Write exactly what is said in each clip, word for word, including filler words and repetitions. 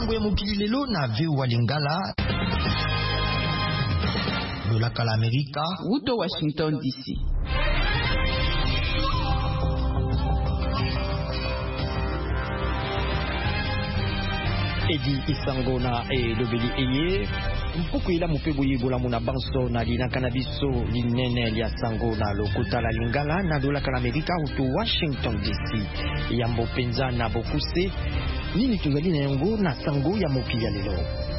sango ya mokili lelo na V O A Lingala. Lolaka la Amerika. Wuto Washington D C. Edi isango na e lobeli eye mpuku ila mupebo yebola muna banso na lina kanabiso linene lia sango na lokota la Lingala na Lolaka la Amerika uto Washington D C. Yambo penza na bokuse nini tuzali na yango na sango ya mokili ya lelo.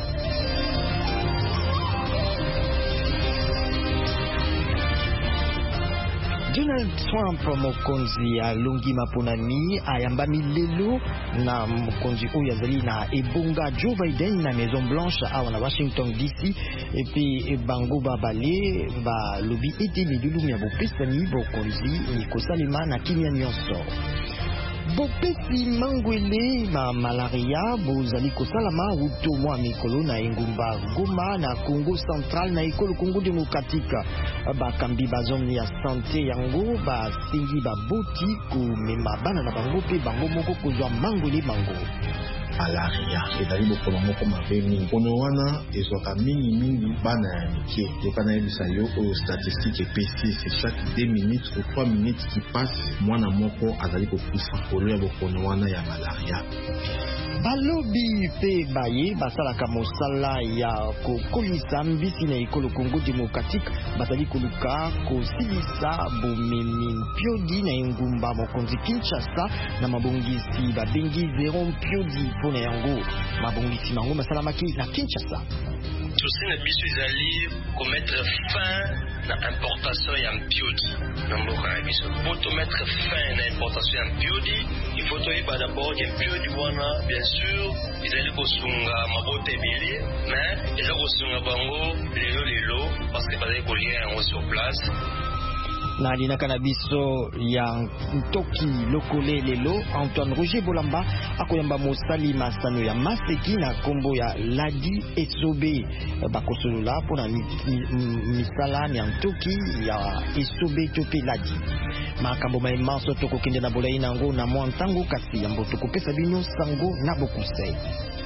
Donald Trump mokonzi alongi maponami ayambami lelo na mokonzi oyo azali na ebonga Joe Biden na Maison Blanche awa na Washington D C epi bango babale balobi ete midulu ya bopesani bokonzi nikosalema na kimia nyonso. Bopesi mangwele ma malaria bozali kosalama uto mwa mikolo na engumba Goma na Congo Central na ekolo Congo Démocratique. Bakambi bazomni ya santé yango basengi baboti komema bana na bango pe bango moko kozwa mangwele mango. Malaria ezali bokono moko mabe mingi kono wana ezwaka mingi mingi bana ya mike yokana yebisa yo oyo statistique epesi c'est chaque deux minutes ou trois minutes qui passe mwana moko azali kokufa kolo ya bokono wana ya malaria. Balobi pe baye basalaka mosala ya kokolisa mbisi na ekolo Congo Démocratique bazali koluka kosilisa bomemi mpiodi na engumba mokonzi Kinshasa na mabongisi babengi zero mpiodi pona yango mabongisi mango masalamaki na Kinshasa. Souci na biso ezali komettre fin na importation ya mpiodi na mboka na biso. Pour to mettre fin na importation ya mpiodi, il faut toyeba d'abord que mpiodi wana bien sûr ezali kosunga mabota ebele, mais eza kosunga bango lelo lelo parce que bazali kolia yango sur place. Na lina kanabiso ya Ntoki lokole lelo Antoine Roger Bolamba akoyamba mosali masano ya maseki na kombo ya Ladi Esobe bakosolola pona misala ya Ntoki ya Esobe tope Ladi makambo maimanso tokokende na bolai nango na mwa ntango kasi yambo tokopesa bino sango na bokuse.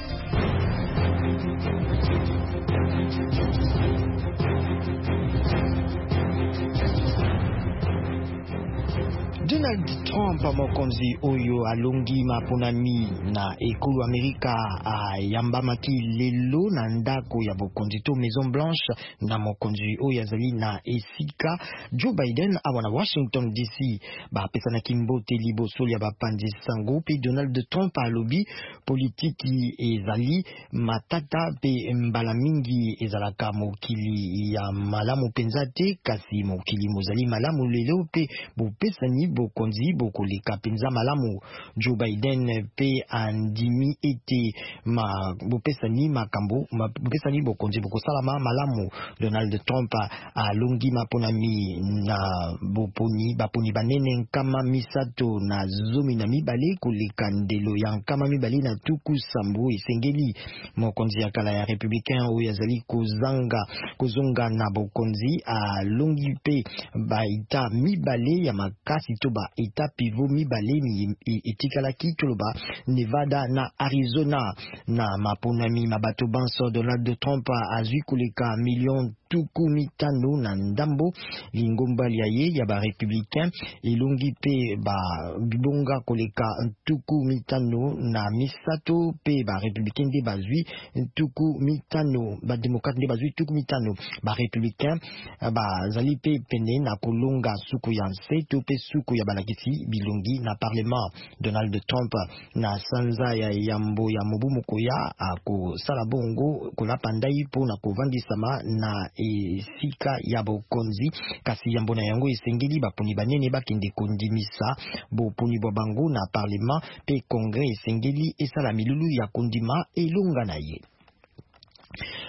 Donald Trump mokonzi oyo alongi maponami na ekolo Amerika ayambamaki lelo na ndako ya bokonzi to Maison Blanche na mokonzi oyo azali na esika Joe Biden awa na Washington D C bapesana kimbote liboso ya bapanzi sango pe Donald Trump alobi politiki ezali matata pe mbala mingi ezalaka mokili ya malamu penzate kasi mokili mozali malamu lelo pe bopesani bokonzi bokoleka penza malamu. Joe Biden pe andimi ete ma bopesani makambo bopesani bokonzi bokosalama malamu. Donald Trump alongi maponami na boponi baponi banene nkama misato na zomi na mibale koleka ndelo ya nkama mibale na tuku sambo esengeli. Mokonzi ya kala ya républicain oyo azali kozanga kozonga na bokonzi alongi pe baita mibale ya makasi to ba eta pivo mibale mi etikalaki toloba Nevada na Arizona na maponami mabato banso. Donald Trump azwi koleka million tuku mitano na ndambo lingomba liaye ya ba républicain elongi pe ba bibonga koleka tuku mitano na misato pe ba républicain de bazwi tuku mitano ba démocrate de bazwi tuku mitano ba républicain ba zali pe pene na kolonga suku ya nseto pe suku ya balakisi bilongi na parlement. Donald Trump na sanza ya yambo ya mobu mokoya ako sala bongo kona pandai po na kovandisama na esika ya bokonzi kasi yambo na yango esengeli baponi banene bakende kondimisa boponi bwa bango na parlement pe congrès esengeli esala milulu ya kondima elonga na ye.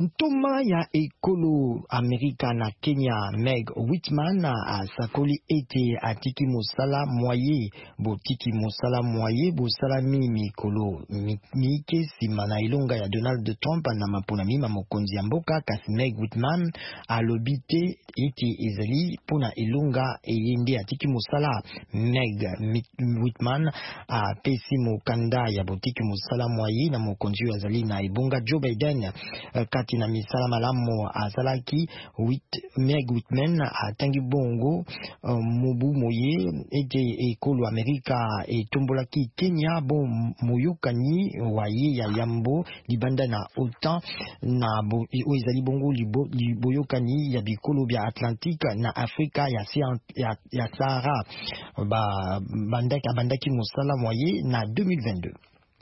Ntoma ya ekolo Amerika na Kenya Meg Whitman asakoli ete atiki mosala moye botiki mosala moye bosalami mikolo mike sima na ilonga ya Donald Trump na mapona mima mokonzi ya mboka kasi Meg Whitman alobi te ete ezali pona ilonga eyende atiki mosala. Meg Whitman apesi mokanda ya botiki mosala moye na mokonzi ya zali na ebonga Joe Biden kati na misala malamu azalaki Whit, Meg Whitman atangi bongo uh, mobu moye ete ekolo Amerika etombolaki Kenya bo moyokani waye ya yambo libanda na OTAN na bo, ezali bongo libo, liboyokani ya bikolo bya Atlantique na Afrika ya, ya, ya Sahara ba, bandaki, bandaki mosala moye na deux mille vingt-deux.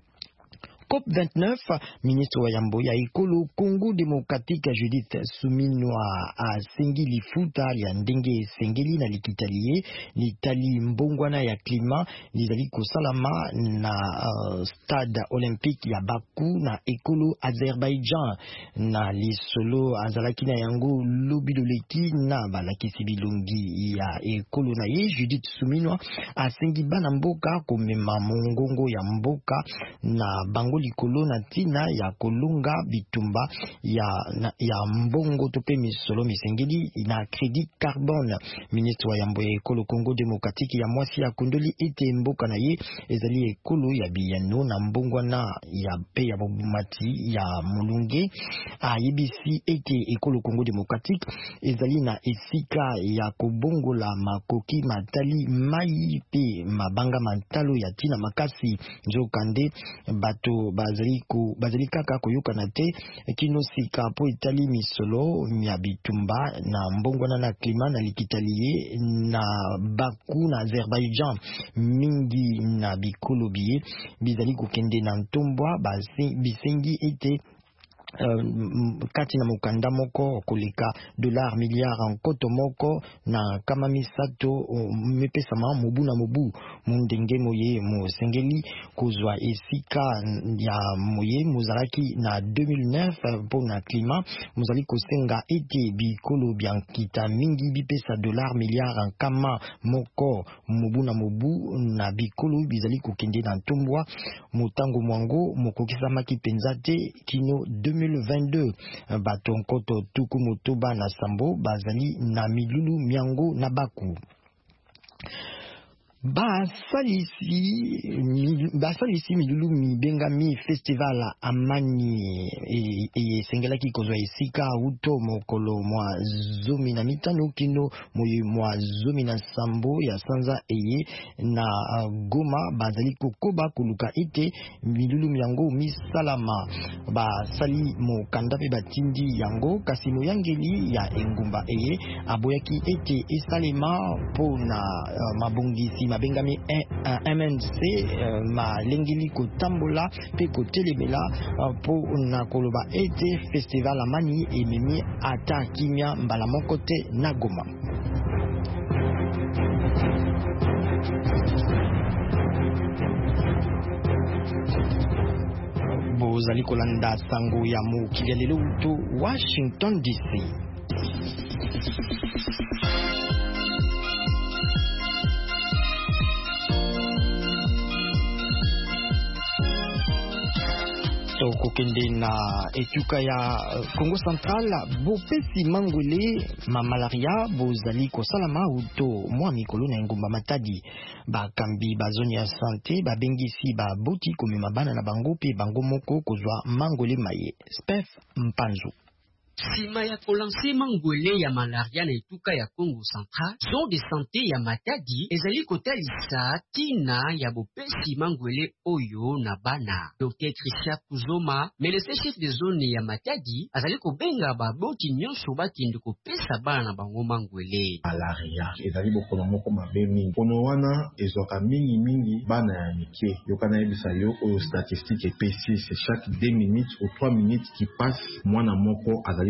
COP vingt-neuf, ministre wa yambo ya ekolo Congo Démocratique Judith Suminwa asengi lifuta ya ndenge sengeli na likitalie litali mbongwana ya klima lizali kosalama na uh, stade olympique ya Baku na ekolo Azerbaijan na lisolo azalaki na yango lobiloleki na balakisi bilongi ya ekolo na ye. Judith Suminwa asengi bana mboka komema mongongo ya mboka na bango likolo na tina ya kolunga bitumba ya, na, ya mbongo tope misolo misengeli na crédit carbone. Ministre wa yambo ya ekolo Congo Démocratique ya mwasi ya kondoli ete mboka na ye ezali ekolo ya biyano na mbongwana ya pe ya bobumati ya mulunge. Ayebisi ete ekolo Congo Démocratique ezali na esika ya kobongola makoki matali mai pe mabanga mantalo ya tina makasi nzokande bato bazali ko bazali kaka koyoka na te kino sika po itali misolo ya bitumba na mbongwana na klima na likitalie na Baku na Azerbaijan mingi na bikolo biye bizali kokende na ntombwa bisengi ete Uh, kati na mukanda moko koleka dollar milliard en koto moko na kama misato uh, mepesama mobu na mobu mundenge moye mo sengeli kozwa esika ya moye muzalaki na deux mille neuf uh, po na klima muzali kosenga ete bikolo biankita mingi bipesa dollar milliard en kama moko mobu na mobu na bikolo bizali kokende na ntombwa motango mwango mokokisama kipenza te kino deux mille vingt-deux. Bato nkoto tuku motoba na sambo bazali na milulu miango na Baku. Basalisi basalisi milulu mibengami festival amani e, e sengelaki kozwa esika uto mokolo mwa zomi na mitano kino moye mwa zomi na sambo ya sanza eye na uh, Goma bazali kokoba koluka ete milulu miango misalama basali mokanda pe batindi yango kasi moyangeli ya engumba eye aboyaki ete esalema po na uh, mabongisi mabengami M N C uh, malengeli kotambola pe kotelemela uh, po na koloba ete festival amani ememi ata kimia mbala moko te na Goma. Bozali kolanda sango ya mokili lelo to Washington D C. Kokende na etuka ya Congo Central bopesi mangwele ma malaria bozali kosalama uto mwa mikolo na ngomba matadi bakambi bazoni ya santé babengisi baboti komema bana na bango pe bango moko kozwa mangwele maye. Spef Mpanzo Sima ya kolanse mangwele ya malaria na etuka ya Congo Central, zone de santé ya Matadi ezali kotalisa tina ya bopesi mangwele oyo na bana. Docteur Christian Kuzoma, médecin chef de zone ya Matadi, azali kobenga baboti nyonso bakende kopesa bana na bango mangwele. Malaria ezali bokono moko mabe mingi. Kono wana ezwaka mingi mingi bana ya mike. Yokana yebisa yo oyo statistique epesi c'est chaque deux minutes ou trois minutes qui passe mwana moko azali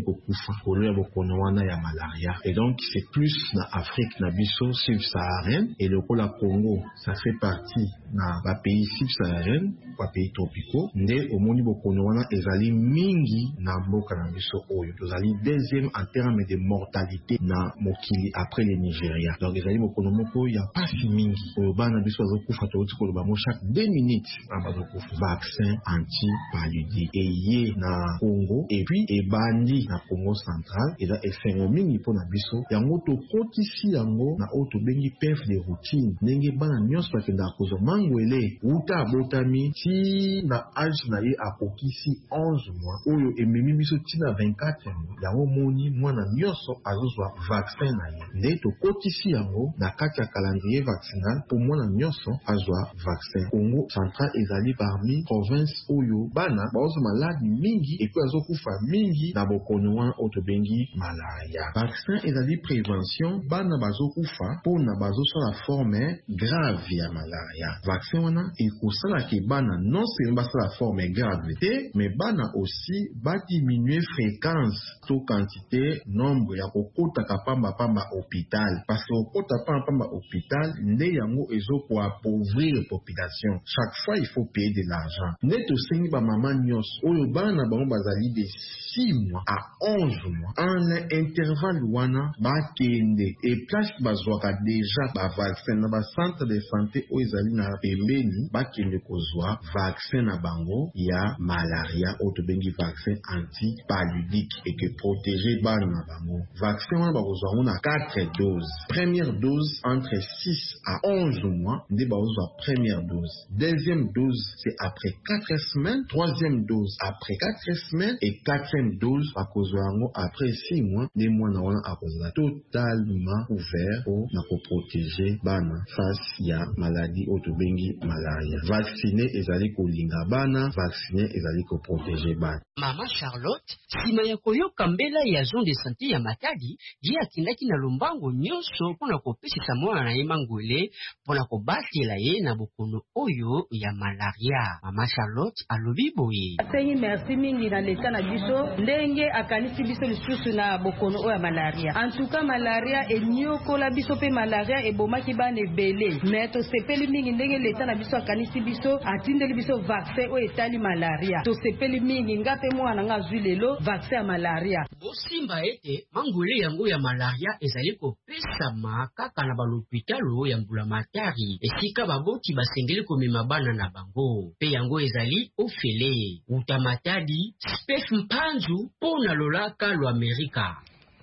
bazali kokufa kolo ya bokono wana ya malaria. Et donc c'est plus na Afrique na biso subsaharienne et le la Congo ça fait partie na ba pays subsaharienne ba pays tropicaux nde omoni bokono wana ezali mingi na mboka na biso oyo tozali deuxième en termes de mortalité na mokili après le Nigeria. Donc ezali bokono moko ya pasi mingi oyo bana biso bazokufa toti koloba mo chaque deux minutes na bazokufa vaccin anti-paludique eye na Congo et puis ebandi na Congo central eza efengo mingi mpo na biso yango tokotisi yango na oyo tobengi P F de routine ndenge bana nyonso bakendaka kozwa mangwele uta abotami ti na age na ye akokisi onze mois oyo ememi biso ti na vingt-quatre mois yango moni mwana nyonso azozwa vaccin na ye nde tokotisi yango na kati ya calendrier vaccinal mpo mwana nyonso azwa vaccin. Congo central ezali parmi province oyo bana baozwa maladi mingi epe azokufa mingi na bokono wana oyo tobengi malaria. Vaccin ezali prévention bana bazokufa mpona bazosala forme grave ya malaria. Vaccin wana ekosalaka bana non seulement basala forme grave te mais bana aussi badiminuer fréquence to quantité nombre ya kokotaka pamba pamba hôpital parce que kokota pamba pamba hôpital nde yango ezoko appauvrir population. Chaque fois il faut payer de l'argent. Nde tosengi ba mama nyonso oyo bana bango bazali de six mois à onze mois en intervalle wana bakende et place bazwaka déjà ba vaccin na ba centre de santé oyo ezali na pembeni bakende kozwa vaccin na bango ya malaria oyo tobengi vaccin anti-paludique et que protéger bana na bango. Vaccin wana bakozwa yango na quatre doses. Première dose entre six à onze mois nde bakozwa première dose. Deuxième dose c'est après quatre semaines. Troisième dose après quatre semaines et quatrième dose bakozwa yango après six mois nde mwana wana akozala totalement ouvert po na koprotéger bana face ya maladie oyo tobengi malaria. Vacciner ezali kolinga bana, vacciner ezali koprotéger bana. Mama Charlotte sima ya koyoka mbela ya zone de santé ya Matadi ye akendaki na lombango nyonso mpona kopesisa mwana na ye mangwele mpona kobatela ye na bokono oyo ya malaria. Mama Charlotte alobi boye asengi merci mingi na leta na biso ndenge akanisi biso lisusu na bokono oyo ya malaria. En tout cas malaria enyokola biso pe malaria ebomaki bana ebele mais tosepeli mingi ndenge leta na biso akanisi biso atindeli biso vaccin oyo etali malaria. Tosepeli mingi ngape mwana nga azwi lelo vaccin ya malaria. Bosimba ete mangwele yango ya malaria ezali kopesama kaka na balopitalo ya Mbulamatari esika baboti basengeli komema bana na bango pe yango ezali ofele uta Matadi Spef Mpanzu pona lolaka lo Amerika.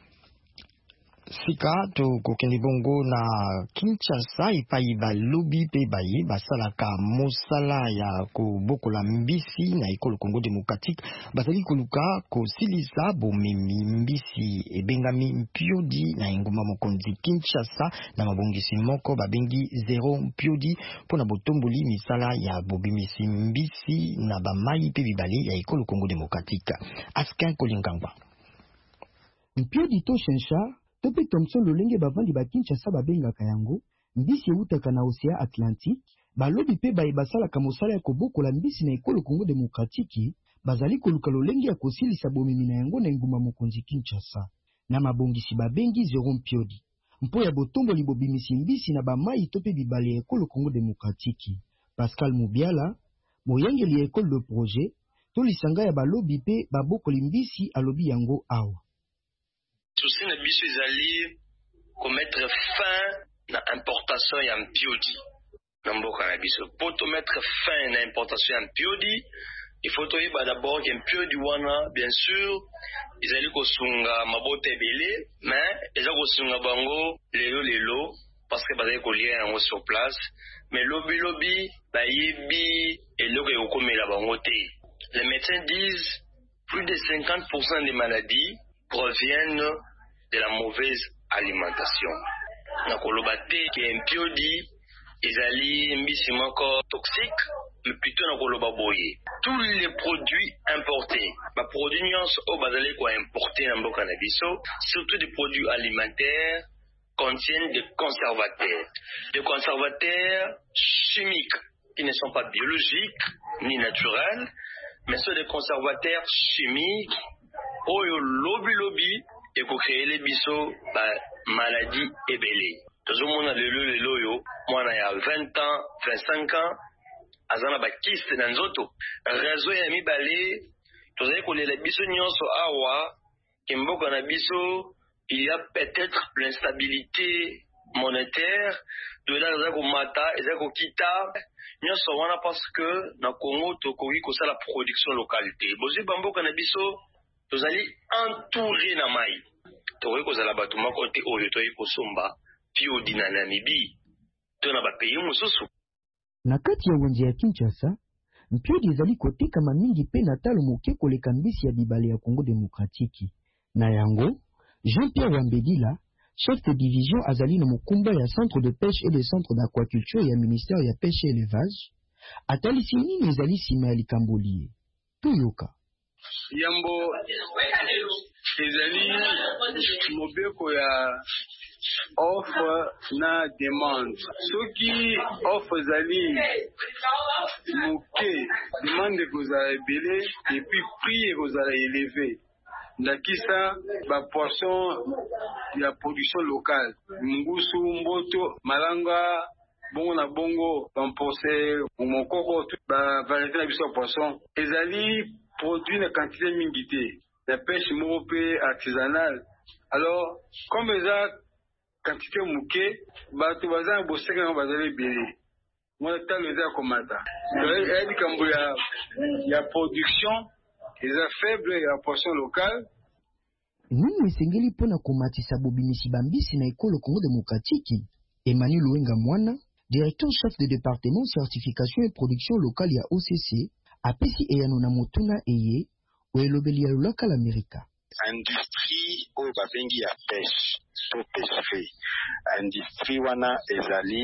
Sika to kokende bongo na Kinshasa ipai balobi pe baye basalaka mosala ya kobokola mbisi na ekolo Congo démocratique bazali koluka kosilisa bomemi mbisi ebengami mpiodi na engumba mokonzi Kinshasa na mabongisi moko babengi zero mpiodi pona botomboli misala ya bobimisi mbisi na bamai pe bibale ya ekolo Congo démocratique. Askin Kolingangwa mpiodi to shensha Tope Thompson lolenge bavandi ba Kinshasa babengaka yango mbisi eutaka na Océan Atlantique balobi pe baye basalaka mosala ya kobokola mbisi na ekolo Congo démocratique bazali koluka lolenge ya kosilisa bomemi na yango na engumba mokonzi Kinshasa na mabongisi babengi zero mpiodi mpo ya botomboli bobimisi mbisi na bamai to pe bibale ya ekolo Congo démocratique. Pascal Mubiala moyangeli ya ekolo de projet to lisanga ya balobi pe babokoli mbisi alobi yango awa souci na biso ezali komettre fin na importation ya mpiodi na mboka na biso. Po to mettre fin na importation ya mpiodi il faut toyeba d'abord ke mpiodi wana bien sûr ezali kosunga mabota ebele mais eza kosunga bango lelo lelo parce que bazali kolia yango sur place mais lobi lobi bayebi eloko ekokomela bango te. Les médecins disent plus de cinquante pour cent des maladies proviennent de la mauvaise alimentation. Na kolobate ke mpiodi ezali mbisi moko toxique, mais plutôt na koloba boye. Tous les produits importés, ba produits nyonso o bazali ko importer na mboka na biso, surtout des produits alimentaires contiennent des conservateurs. Des conservateurs chimiques qui ne sont pas biologiques ni naturels, mais sont des conservateurs chimiques oyo lobi lobi et ko créer les biso ba maladie ebele. Tozo mona lelo lelo yo mwana ya vingt ans, vingt-cinq ans azana ba kyste na nzoto. Réseau ya mibale tozali kolela biso nyonso awa kimboka na biso il y a peut-être l'instabilité monétaire de la zako mata ezako kita nyonso wana parce que na Congo tokoki ko sala production localité bozi bamboka na biso tozali entouré na mai tokoki ko sala batu moko te oyo toyi ko somba pio dina na Namibie to na ba pays mosusu na kati ya wenze ya Kinshasa mpiodi ezali kotekama mingi pe na talo moke koleka mbisi ya bibale ya Congo démocratique na yango Jean-Pierre Wambedila chef de division azali na mokumba ya centre de pêche et de centre d'aquaculture ya ministère ya pêche et élevage atalisi nini ezali sima ya likambo liye toyoka yambo ezali mobeko ya offre na demande soki offre ezali moke demande ekozala ebele et puis prix ekozala élevé ndakisa ba poisson ya production locale mungusu mboto malanga bongo na bongo bampose mokoko ba variété na biso ya poisson ezali produit na quantité mingi te na pêche moko pe artisanale. Alors comme eza quantité moke bato baza na boseke nango bazali ebele mwana talo eza ya komata eya likambo ya ya production eza faible ya poisson locale. Nini esengeli mpona komatisa bobimisi bambisi na ekolo Congo démocratique? Emmanuel Luenga Mwana, directeur chef de département certification et production locale ya O C C, apesi eyano na motuna eye oelobeli ya lulaka l'Amerika. Industrie oyo babengi ya pêche to pêcherie industrie wana ezali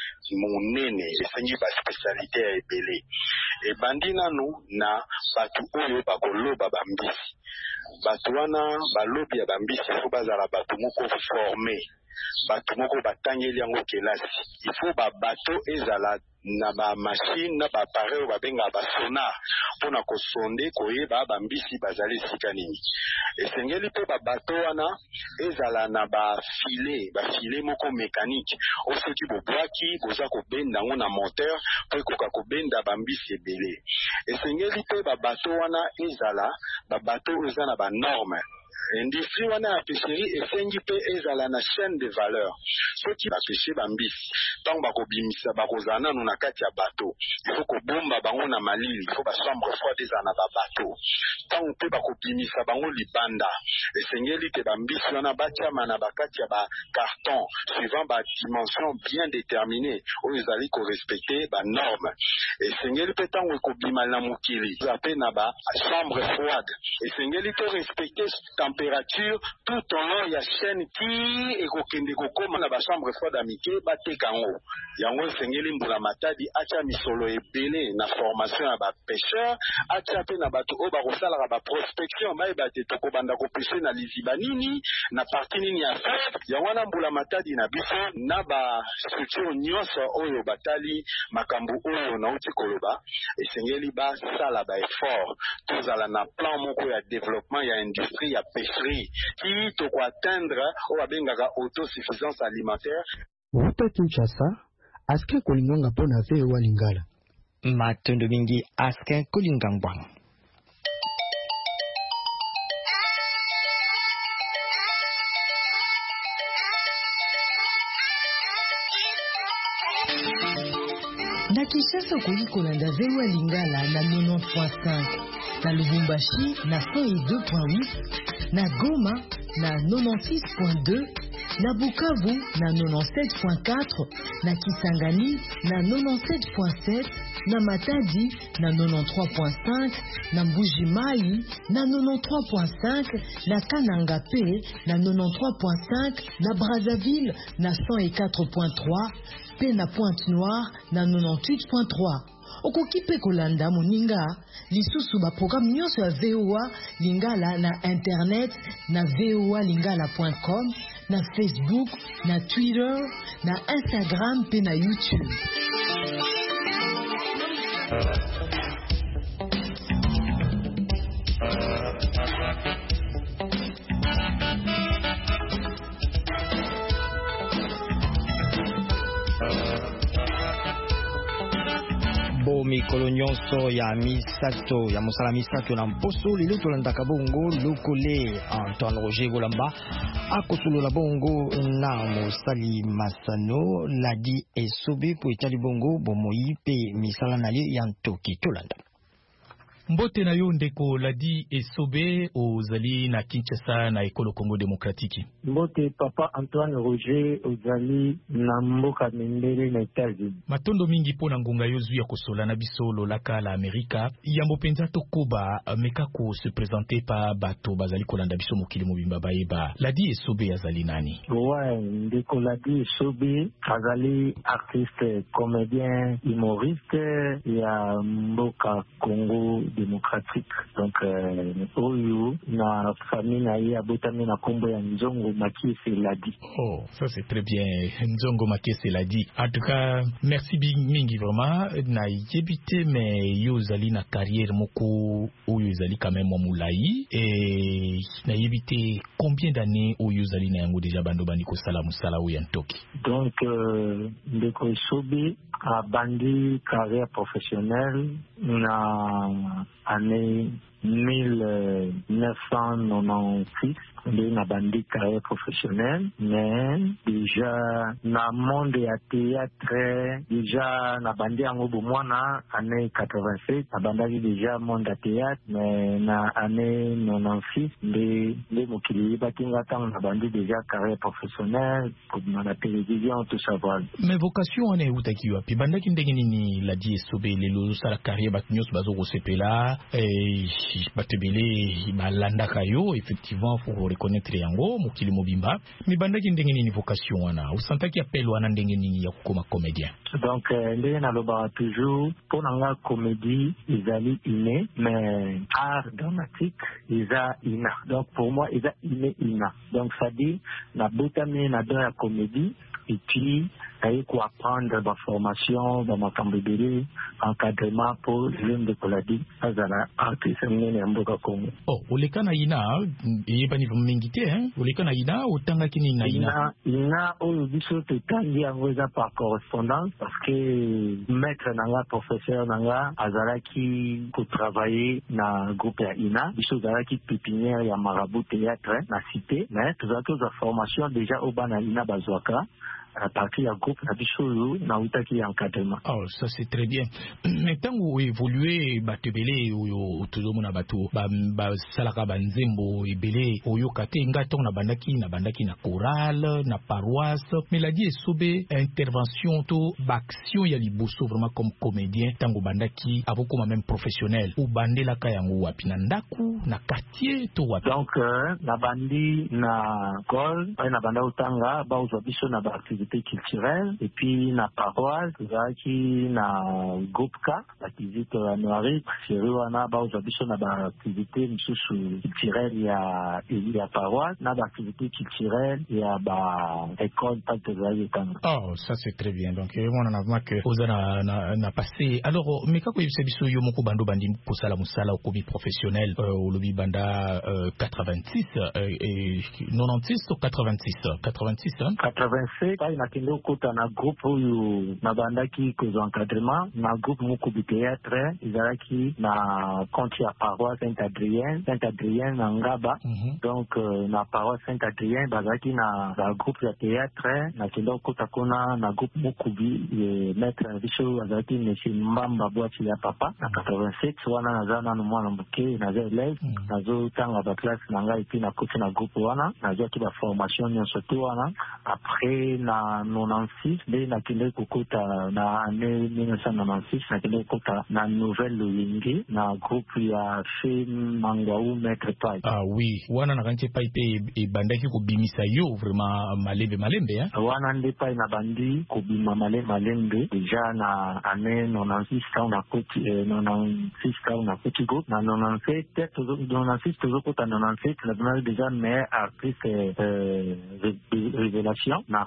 monene esengi ba spécialité ya ebele ebandi nanu na batu oyo bakoloba bambisi batu wana balobi ya bambisi fo bazala batu moko formé batu moko batangeli yango kelasi il faut ba bato ezala na ba machine na ba appareil ba benga ba sonar pona ko sonde koyeba bambisi bazali sika nini esengeli pe ba bato wana ezala na ba filet ba filet moko mécanique osoki bobwaki boza ko benda ngo na moteur po koka ko benda bambisi ebele esengeli pe ba bato wana ezala ba bato ezana ba norme industrie wana ya pêcherie esengi pe ezala na chaîne de valeur soki bapêche bambisi ntango bakobimisa bakozala nanu na kati ya bato il faut kobomba bango na malili il faut bachambre froide ezala na babato ntango mpe bakobimisa bango libanda esengeli te bambisi wana batiama na bakati ya bacarton suivant badimension bien déterminé oyo ezali korespecte banorme esengeli mpe ntango ekobima na mokili eza mpe na bachambre froide esengeli to respecte température tout au long ya chaîne qui ekokende kokoma na ba chambre froide amike bateka ngo yango esengeli mbula matadi acha misolo ebele na formation ya ba pêcheur acha pe na bato oyo bakosala ba prospection bayeba te tokobanda kopêche na liziba nini na parti nini ya fête yango na mbula matadi na biso na ba structure nyonso oyo batali makambo oyo na uti koloba esengeli basala ba effort tozala na plan moko ya développement ya industrie ya pêcherie qui to ko atteindre o abengaka autosuffisance alimentaire. Wuta Kinshasa, Askin Kolinganga pona ve wa Lingala. Matondo mingi Askin Kolingangwang. Na Kinshasa koyi kolanda ve wa Lingala na quatre-vingt-dix point cinq. Na Lubumbashi na cent deux point huit, na Goma na quatre-vingt-six point deux, na Bukavu na quatre-vingt-dix-sept point quatre, na Kisangani na quatre-vingt-dix-sept point sept, na Matadi na quatre-vingt-treize point cinq, na Mbuji-Mayi na quatre-vingt-treize point cinq, na Kananga P na quatre-vingt-treize point cinq, na Brazzaville na cent quatre point trois, pe na Pointe-Noire na quatre-vingt-huit point trois. Okoki pe kolanda moninga lisusu ba programme nyonso ya V O A Lingala na internet na v o a lingala point com, na Facebook, na Twitter, na Instagram pe na YouTube. bo mikolo nyonso ya misato ya mosala misato na mposo lelo tolandaka bongo lokole Antoine Roger Golamba akosolola bongo na mosali masano Ladi Esobe po etali bongo bomoi pe misala na ye ya ntoki tolanda. Mbote na yo ndeko Ladi Esobe ozali na Kinshasa na ekolo Congo Démocratique. Mbote papa Antoine Roger ozali na mboka Mendele na États-Unis. Matondo mingi pona ngunga yo zuya kosola na biso lolaka la Amerika. Yambo penza tokoba meka ko se présenter pa bato bazali kolanda biso mokili mobimba bayeba. Ladi Esobe azali nani? Ouais, ndeko Ladi Esobe azali artiste, comédien, humoriste ya mboka Congo démocratique. Donc euh, oyo na famille na ye abotami na kombo ya Nzongo Makiese Ladi. Oh, ça c'est très bien. Nzongo Makiese Ladi. En tout cas, merci mingi vraiment na yebite mais yo zali na carrière moko oyo zali quand même moulayi et na yebite combien d'années oyo zali na yango déjà bando bani ko sala musala oyo ntoki. Donc euh, ndeko Esobe a bandi carrière professionnelle na année mille neuf cent quatre-vingt-six. Na bandi carrière professionnelle, mais déjà na monde ya théâtre, déjà na bandi yango bomwana année quatre-vingt-sept, na bandaki déjà monde ya théâtre, mais na année quatre-vingt-six, les les mokili batinga tang na bandi déjà carrière professionnelle, comme la télévision, tout ça voilà. Mais vocation on est utaki wapi bandaki ndenge nini Ladi Esobe lelo sala carrière batnyos bazo kosepela et batebele balanda kayo effectivement pour reconnaître yango mokili mobimba mi bandaki ndenge nini vocation wana usantaki appel wana ndenge nini ya kukoma comédien. Donc ndenge naloba toujours pour nanga comédie ezali inné mais art dramatique eza ina. Donc pour moi eza inné ina. Donc ça dit na botami na do ya comédie et puis il faut apprendre la formation, la macambébélé, encadrement pour l'une de Koladi, azala artiste mnene mboka Congo. Oh, oleka na ina, e pa niveau mingité hein, oleka na ina otanga kini na ina. Ina, ina o biso te tangi angoza par correspondance parce que maître nanga professeur nanga azala ki ko travailler na groupe ya ina, biso azala ki pépinière ya marabout théâtre na cité, mais tout ça toute la formation déjà au bana ina bazwaka. À partir du groupe Nabichou, Naoutaki encadrement. Oh, ça c'est très bien. Mais tant que vous évoluez, Batebele, ou tout le monde a battu, Salaka Banzembo, Ebele, Oyo Kate, Ngaton, Nabandaki, Nabandaki, na chorale, na paroisse. Mais la dit Sobe, intervention, to, action, yali bosso vraiment comme comédien, Tango Bandaki, avo comme même professionnel. Ou bandé la kayango, Wapinandaku, na quartier, to wapi. Donc, euh, Nabandi, na Gol, na Banda Utanga, Baouzabiso, na activité culturelle et puis na paroisse zaki na groupe K activité à Noiri Siriwana ba uzabiso na ba activité msusu culturelle ya ya paroisse na ba activité culturelle ya ba école patezali tanga. Oh, ça c'est très bien. Donc on en a vu que ozana na na passé. Alors mais kako yebise biso yo moko bando bandi kosala musala au kobi professionnel au lobby banda quatre-vingt-six et quatre-vingt-six ou quatre-vingt-six quatre-vingt-six hein quatre-vingt-sept na kendo kota na groupe oyo na bandaki kozo encadrement na groupe moko bi théâtre izalaki na compte ya paroisse Saint-Adrien Saint-Adrien na Ngaba. Mm-hmm. Donc euh, na paroisse Saint-Adrien bazaki na na groupe ya théâtre na kendo kota kona na groupe moko bi maître biso azalaki monsieur Mbamba Boati ya papa na quatre-vingt-sept wana nazana no mwana mbuke na élève nazo tanga ba classe na ngai puis na koti na groupe wana nazo ki ba formation nyonso to wana après na quatre-vingt-six nde nakende kokota na année mille neuf cent quatre-vingt-six nakende kokota na nouvelle Loyenge na groupe ya Fe Mangwaou Maître Pai. Ah oui, wana nakanche pai pe e bandaki ko bimisa yo vraiment malembe malembe hein. Wana nde pai na bandi ko bima malembe malembe déjà na année quatre-vingt-six quand na koti quatre-vingt-six quand na koti groupe na quatre-vingt-sept quatre-vingt-six toujours kota quatre-vingt-sept na déjà meilleur artiste euh, révélation na Congo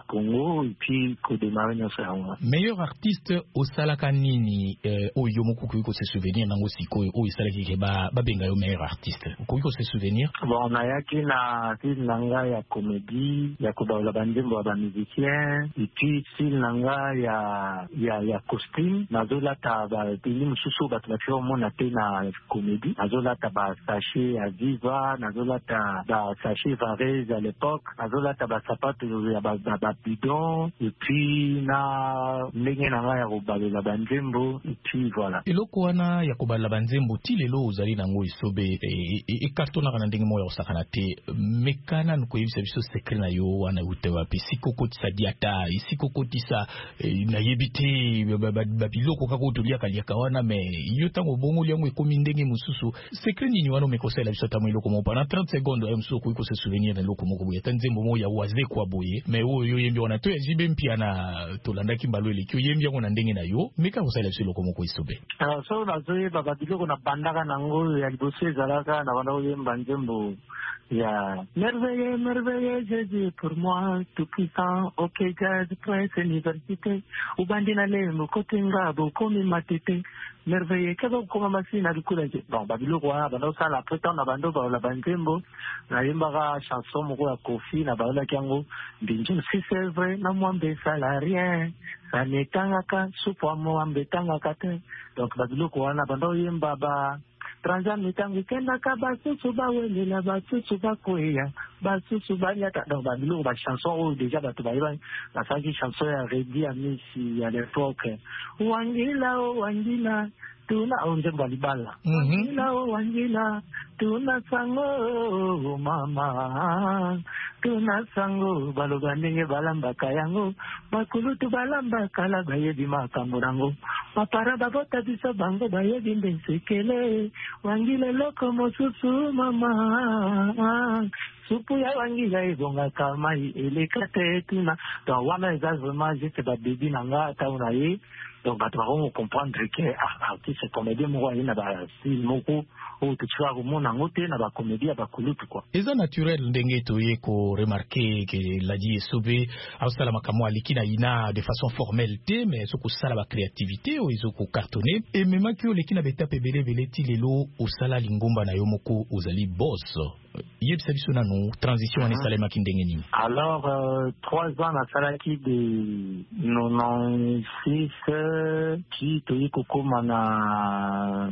bango et puis ko démarrer nyonso yango. Meilleur artiste au salaka nini euh, oyo mokuku ko se souvenir nango sikoyo oyo salaki ke ba ba benga yo meilleur artiste. Ko ko se souvenir? Bon na yaki na style nanga ya comédie ya ko ba la banjembo ba musicien et puis style nanga ya ya ya costume nazola ta ba tini mususu ba tlacho mona te na comédie nazola ta ba sachet à Viva nazola ta ba sachet Varese à l'époque nazola ta ba sapato ya ba ba bidon et puis na ndenge nanga ya ko ba la banjembo et puis voilà. Eloko wana ya ko ba la banjembo ti lelo ozali nango isobe e cartona kana ndenge mo ya osakana te mekana nko yebisa biso secret na yo wana utewa pe sikokoti sa diata isikokoti sa na yebite ba biloko kako tolia kalia kawana me yo tango bongo liango ekomi ndenge mususu secret nini wana mekosela biso tamu iloko mo pendant trente secondes em so ko se souvenir na loko moko boye tanzembo mo ya waze kwa boye me oyo yembi wana to ezibe mpia na tolanda kimbalo ile kyo yembi yango na ndenge na yo meka kosela biso loko moko isobe ah so na zoe baba biloko na bandaka nango ya liboso ezalaka na bana oyemba nzembo ya merveilleux merveilleux Jésus pour moi tout puissant ok jazz presse université ubandina le mokote ngabo komi matete merveilleux kaba koma masina likula je bon babiloko wana bando sala prétend na bando ba la banzembo na yembaka chanson moko ya Kofi na baola kyango ndinjo si c'est vrai na mwambe salarien ça netangaka supo mwambe tangaka te donc babiloko wana bando yemba ba Transam tangu kenda kabasusu ba welela basusu ba koya basusu ba nyata donc ba biloko ba chanson ou déjà ba to ba iba la sangi chanson ya Redi à Messi à l'époque wangila o wangila tuna onje balibala wangila o wangila tuna sango mama tuna sango baloga ndenge balamba kayango bakulutu balamba kala bayebi makambo nango mapara babota biso bango bayebi ndensekele wangile loko mosusu mama supu ya wangila ebongaka mai elekate tuna donc wana eza vraiment juste babebi nanga tauna ye donc bato bakongo comprendre que artiste comédien moko aye na bastyle moko oyo totika komona yango te na bacomédie ya bakulutu quoi. Eza naturel ndenge toye ko remarquer que Ladi Esobe aosala makambo aliki na ina de façon formelle te mais sokosala ba créativité oyo ezoko cartonner et même ki oleki na betape ebele ebele ti lelo osala lingomba na yo moko ozali boss yebisa biso nanu transition wana esalemaki ndenge nini? Alors euh, trois ans nasalaki de quatre-vingt-six ki toyi kokoma na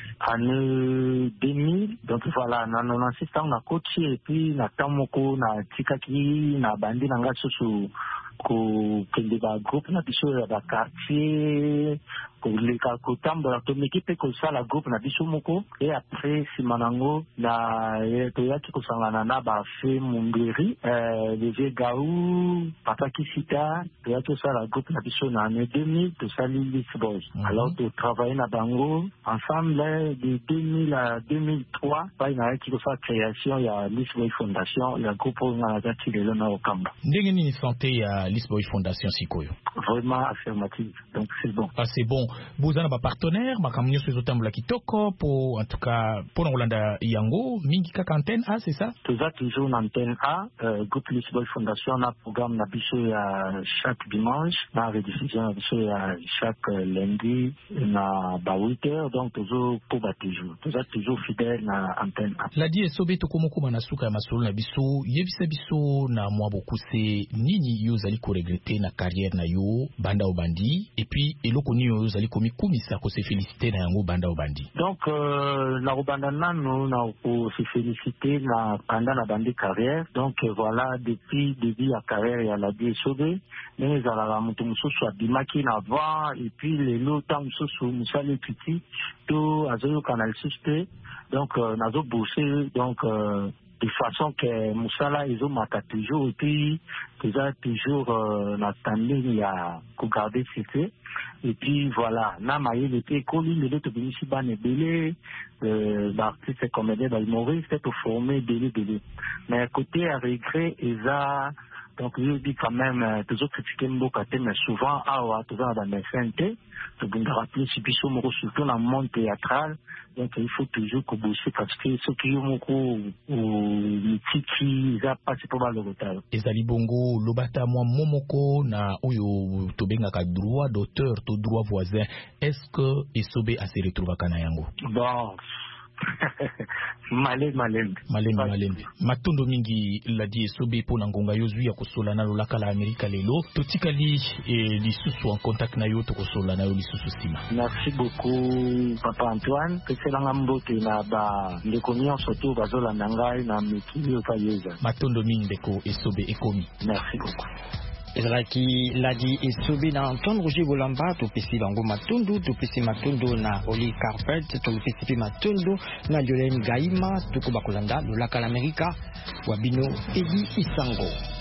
année deux mille donc voilà na quatre-vingt-six ans na coach et puis na tamoko na tikaki na bandi na nga susu ko kende ba groupe na biso ya ba quartier ko leka ko tambola to mekipe ko sala groupe na biso moko et après simanango na to yaki ko sangana na ba fe mungeri euh les gaou papa kisita to yaki sala groupe na biso na année deux mille to sali List Boys. Mm-hmm. Alors to travailler na bango ensemble de deux mille à deux mille trois pa na yaki ko sa création ya List Boys Fondation ya groupe na zati lelo na okamba. Ndenge nini santé ya List Boys Fondation sikoyo? Vraiment affirmative. Donc c'est bon. Ah c'est bon. Bozana ba partenaire makamnyo so zotambola kitoko pour en tout cas pour Rolanda yango mingi kaka antenne A c'est ça? Toujours toujours en antenne A euh, groupe List Boys Fondation na programme na biso ya chaque dimanche na rediffusion na biso ya chaque lundi na ba huit heures donc toujours pour ba toujours toujours toujours fidèle na antenne A. Ladi Esobe to komoko manasuka ya masolo na biso yebisa biso na mwa bokuse nini yo zali ko regretter na carrière na yo banda obandi et puis eloko ni yo zali komi kumisa ko se féliciter na yango banda obandi. Donc euh, na obanda nanu na ko se féliciter na banda na bandi carrière donc euh, voilà depuis début ya carrière ya Ladi Esobe mais zala mutu mususu abimaki na avant et puis lelo ta mususu musali petit to azoyo canal six donc euh, nazo bosser donc euh, de façon que Moussala ils ont maté toujours et puis déjà toujours euh, na standing ya ko garder secret et puis voilà na maye le pe koli le to binishi ban belé euh l'artiste comédien ba humoriste pour former belé belé mais à côté à regret ils a Donc je dis quand même toujours critiquer mboka te, mais souvent awa toujours dans la méchanceté to bunda rappeler si biso moko surtout dans le monde théâtral. Donc il faut toujours que bosser parce que ce qui est moko ou tiki za pas c'est pas le retard. Ezali bongo lobata mwa momoko na oyo tobenga ka droit d'auteur to droit voisin. Est-ce que Esobe a se retrouver kana yango? Bon. Malem malem malem malem matondo mingi la di Esobe po na ngonga yo zwi ya kosola na lolaka la Amerika lelo totikali e lisusu en contact na yo to kosola na yo lisusu sima. Merci beaucoup Papa Antoine pesela ngambote na ba ndeko nyonso to bazola na ngai na mikili okayeza matondo mingi ndeko Esobe ekomi. Merci beaucoup. Ezalaki ladi Esobe na Antoine Roger Bolamba topesi bango matundu topesi matundu na Oli Carpet topesi matundu na Jolene Gaima tuko bakolanda lolaka la Amerika wabino Edi Isango.